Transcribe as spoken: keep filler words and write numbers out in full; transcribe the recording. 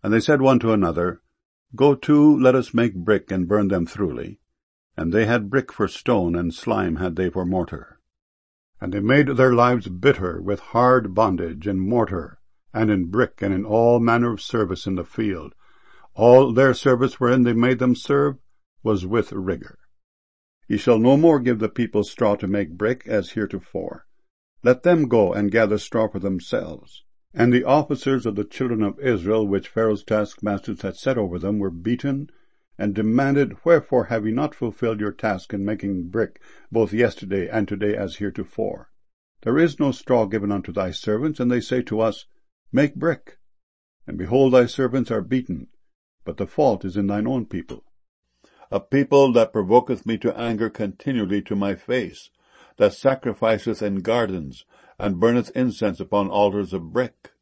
And they said one to another, Go to, let us make brick, and burn them throughly. And they had brick for stone, and slime had they for mortar. And they made their lives bitter with hard bondage, in mortar, and in brick, and in all manner of service in the field. All their service wherein they made them serve was with rigour. Ye shall no more give the people straw to make brick, as heretofore. Let them go and gather straw for themselves. And the officers of the children of Israel, which Pharaoh's taskmasters had set over them, were beaten, and demanded, Wherefore have ye not fulfilled your task in making brick, both yesterday and today as heretofore? There is no straw given unto thy servants, and they say to us, Make brick. And behold, thy servants are beaten, but the fault is in thine own people. A people that provoketh me to anger continually to my face, that sacrificeth in gardens, and burneth incense upon altars of brick.